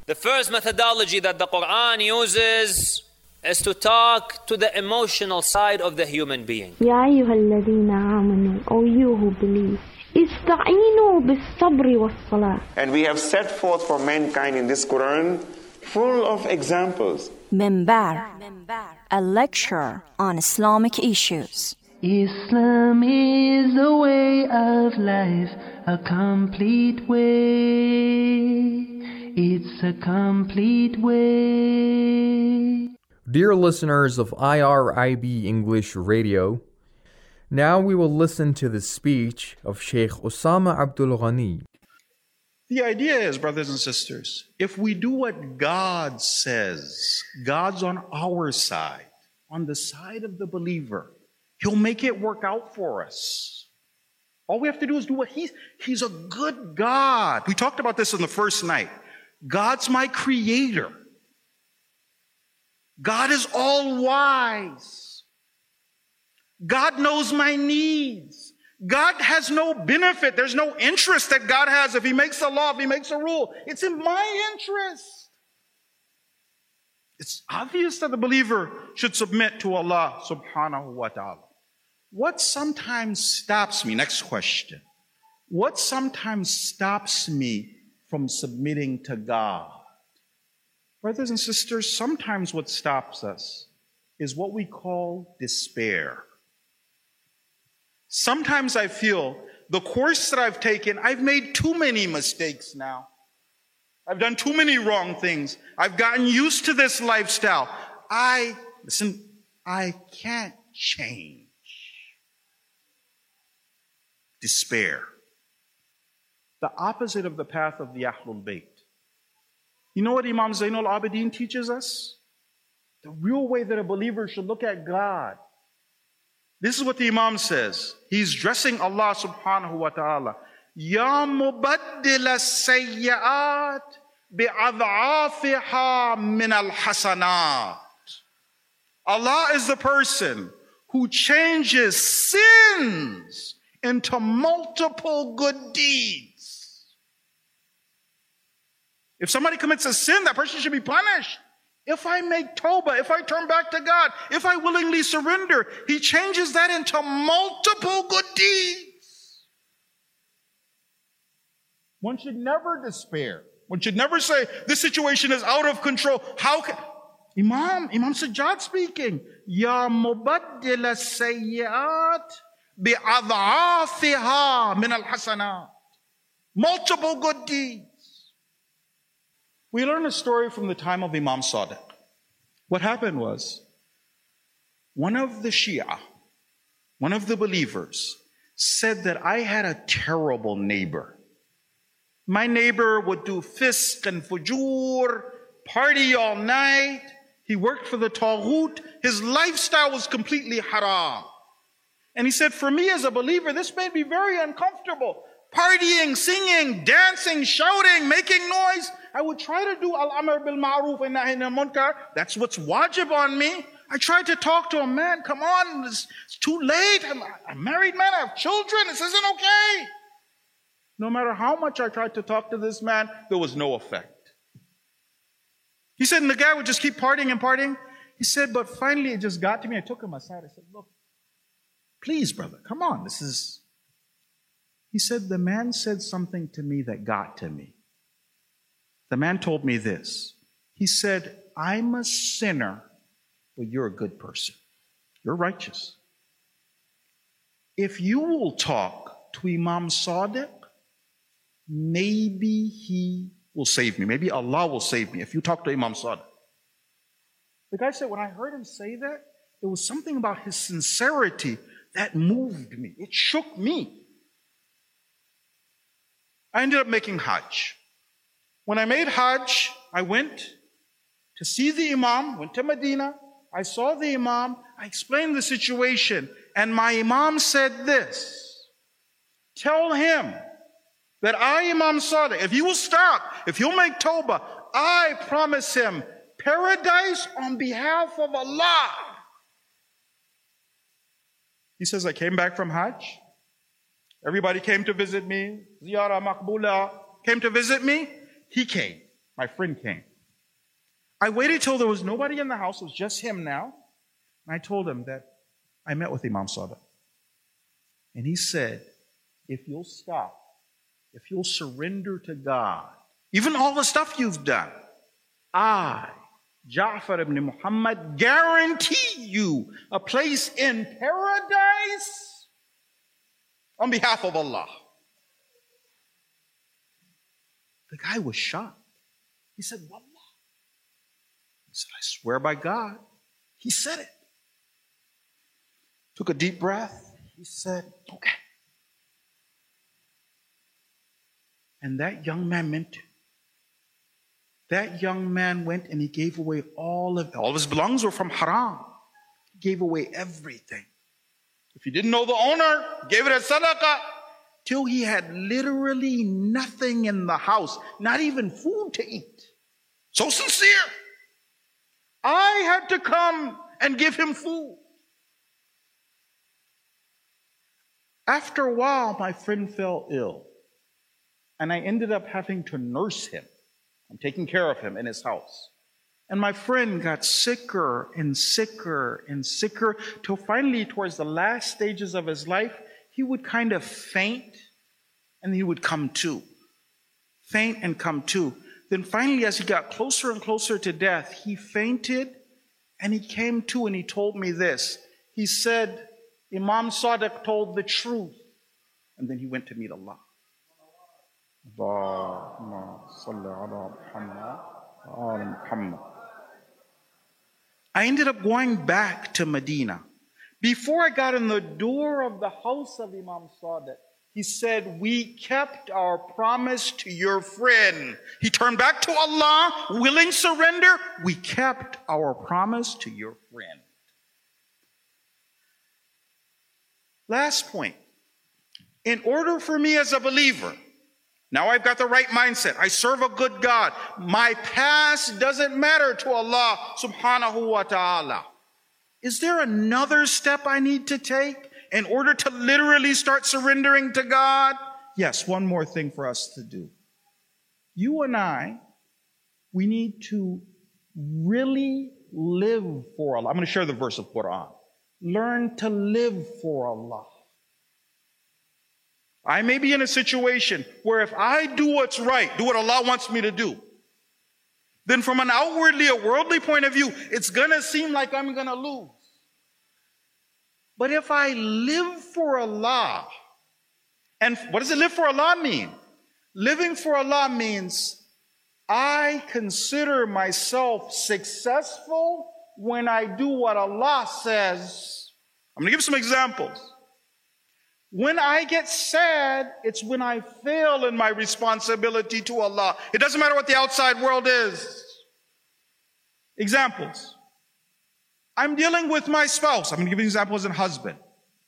The first methodology that the Quran uses is to talk to the emotional side of the human being. يا أيها الذين آمنوا, O you who believe, استعينوا بالصبر والصلاة. And we have set forth for mankind in this Quran full of examples. Minbar, a lecture on Islamic issues. Islam is a way of life, a complete way. It's a complete way. Dear listeners of IRIB English Radio, now we will listen to the speech of Sheikh Osama Abdul Ghani. The idea is, brothers and sisters, if we do what God says, God's on our side, on the side of the believer. He'll make it work out for us. All we have to do is do what He's a good God. We talked about this in the first night. God's my creator. God is all wise. God knows my needs. God has no benefit. There's no interest that God has if He makes a law, if He makes a rule. It's in my interest. It's obvious that the believer should submit to Allah subhanahu wa ta'ala. What sometimes stops me, next question, what sometimes stops me from submitting to God? Brothers and sisters, sometimes what stops us is what we call despair. Sometimes I feel the course that I've taken, I've made too many mistakes now. I've done too many wrong things. I've gotten used to this lifestyle. I can't change. Despair. The opposite of the path of the Ahlul Bayt. You know what Imam Zainul Abidin teaches us? The real way that a believer should look at God. This is what the Imam says. He's dressing Allah subhanahu wa ta'ala. Ya mubaddil as-sayyi'at bi'adha'afiha min al-hasanat. Allah is the person who changes sins into multiple good deeds. If somebody commits a sin, that person should be punished. If I make tawbah, if I turn back to God, if I willingly surrender, He changes that into multiple good deeds. One should never despair. One should never say, this situation is out of control. How can... Imam Sajjad speaking. Ya mubaddil as-sayyi'at bi'adha'afiha min al-hasanat. Multiple good deeds. We learn a story from the time of Imam Sadiq. What happened was, one of the Shia, one of the believers, said that I had a terrible neighbor. My neighbor would do fisq and fujur, party all night. He worked for the Taghut. His lifestyle was completely haram. And he said, for me as a believer, this made me very uncomfortable. Partying, singing, dancing, shouting, making noise. I would try to do al-amr bil ma'ruf and nahy anil munkar. That's what's wajib on me. I tried to talk to him, man, come on, it's too late. I'm a married man, I have children, this isn't okay. No matter how much I tried to talk to this man, there was no effect. He said, and the guy would just keep partying and partying. He said, but finally it just got to me. I took him aside. I said, look, please, brother, come on, this is... He said, the man said something to me that got to me. The man told me this. He said, I'm a sinner, but you're a good person. You're righteous. If you will talk to Imam Sadiq, maybe he will save me. Maybe Allah will save me if you talk to Imam Sadiq. The guy said, when I heard him say that, there was something about his sincerity that moved me. It shook me. I ended up making Hajj. When I made Hajj, I went to see the Imam, went to Medina. I saw the Imam. I explained the situation. And my Imam said this, tell him that I, Imam Sadiq, if he will stop, if he'll make tawbah, I promise him paradise on behalf of Allah. He says, I came back from Hajj. Everybody came to visit me. Ziyara Maqbula came to visit me. He came. My friend came. I waited till there was nobody in the house. It was just him now. And I told him that I met with Imam Sadiq. And he said, if you'll stop, if you'll surrender to God, even all the stuff you've done, I, Ja'far ibn Muhammad, guarantee you a place in paradise on behalf of Allah. The guy was shocked. He said, Wallah. He said, I swear by God. He said it. Took a deep breath. He said, okay. And that young man meant it. That young man went and he gave away all of his belongings were from haram. He gave away everything. If he didn't know the owner, gave it as sadaqah, till he had literally nothing in the house, not even food to eat. So sincere. I had to come and give him food. After a while, my friend fell ill. And I ended up having to nurse him. I'm taking care of him in his house. And my friend got sicker and sicker and sicker till finally, towards the last stages of his life, he would kind of faint and he would come to. Faint and come to. Then finally, as he got closer and closer to death, he fainted and he came to and he told me this. He said, Imam Sadiq told the truth. And then he went to meet Allah. I ended up going back to Medina. Before I got in the door of the house of Imam Sadiq, he said, we kept our promise to your friend. He turned back to Allah, willing surrender. We kept our promise to your friend. Last point. In order for me as a believer, now I've got the right mindset. I serve a good God. My past doesn't matter to Allah subhanahu wa ta'ala. Is there another step I need to take in order to literally start surrendering to God? Yes, one more thing for us to do. You and I, we need to really live for Allah. I'm going to share the verse of Quran. Learn to live for Allah. I may be in a situation where if I do what's right, do what Allah wants me to do, then from an outwardly, a worldly point of view, it's going to seem like I'm going to lose. But if I live for Allah, and what does it live for Allah mean? Living for Allah means I consider myself successful when I do what Allah says. I'm going to give some examples. When I get sad, it's when I fail in my responsibility to Allah. It doesn't matter what the outside world is. Examples. I'm dealing with my spouse. I'm going to give you an example as a husband.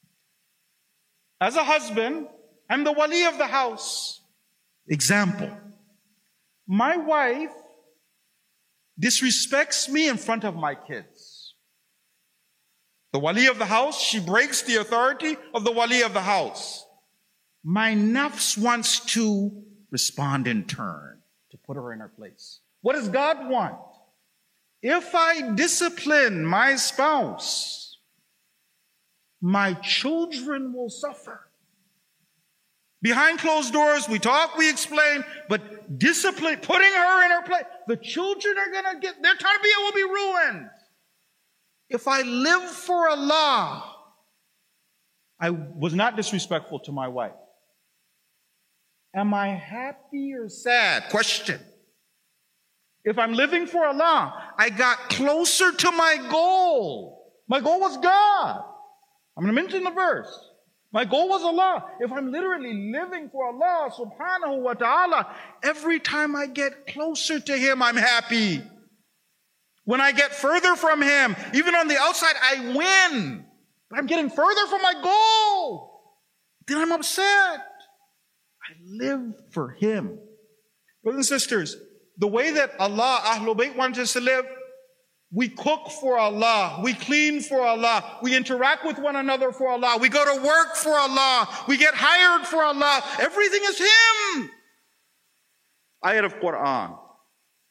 As a husband, I'm the wali of the house. Example. My wife disrespects me in front of my kids. The wali of the house, she breaks the authority of the wali of the house. My nafs wants to respond in turn, to put her in her place. What does God want? If I discipline my spouse, my children will suffer. Behind closed doors, we talk, we explain, but discipline, putting her in her place, the children are going to get, their tarbiyah will be ruined. If I live for Allah, I was not disrespectful to my wife. Am I happy or sad? Question. If I'm living for Allah, I got closer to my goal. My goal was God. I'm going to mention the verse. My goal was Allah. If I'm literally living for Allah subhanahu wa ta'ala, every time I get closer to Him, I'm happy. When I get further from Him, even on the outside, I win. But I'm getting further from my goal. Then I'm upset. I live for Him. Brothers and sisters, the way that Allah, Ahlul Bayt wanted us to live, we cook for Allah, we clean for Allah, we interact with one another for Allah, we go to work for Allah, we get hired for Allah, everything is Him. Ayat of Quran.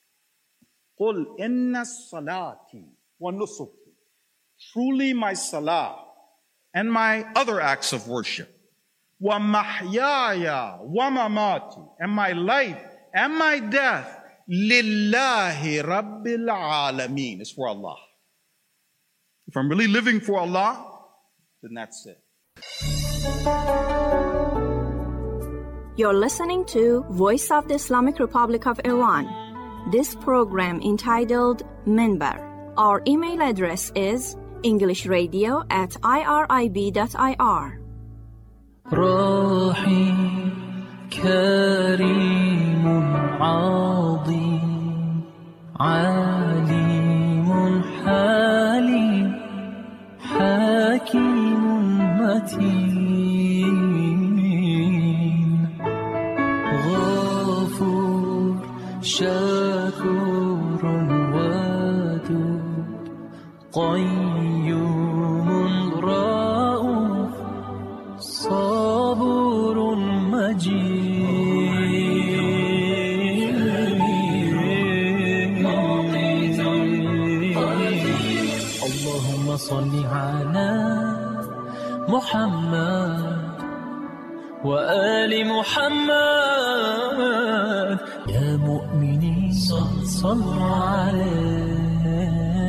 قُلْ إِنَّ الصَّلَاةِ وَنُسُكِ. Truly my salah and my other acts of worship, وَمَحْيَايَ وَمَمَاتِ, and my life and my death, لِلَّهِ رَبِّ الْعَالَمِينَ, is for Allah. If I'm really living for Allah, then that's it. You're listening to Voice of the Islamic Republic of Iran. This program entitled Minbar. Our email address is englishradio@irib.ir. رحيم كريم عظيم عليم حليم حكيم متين غفور شكور ودود قيوم رؤوف صبور مجيد اللهم صل على محمد وآل محمد يا مؤمنين صلوا عليه